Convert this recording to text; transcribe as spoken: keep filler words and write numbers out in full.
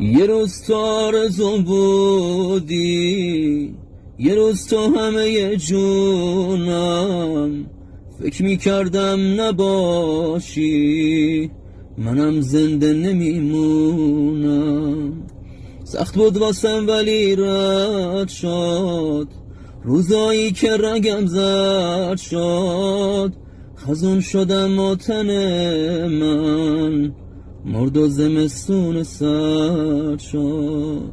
یه روز تو آرزوم بودی، یه روز تو همه جونم. فکر میکردم نباشی منم زنده نمیمونم. سخت بود واسم ولی رد شد، روزایی که رنگم زرد شد. خزون شدم و تن من مرد و زمستون سرد شد.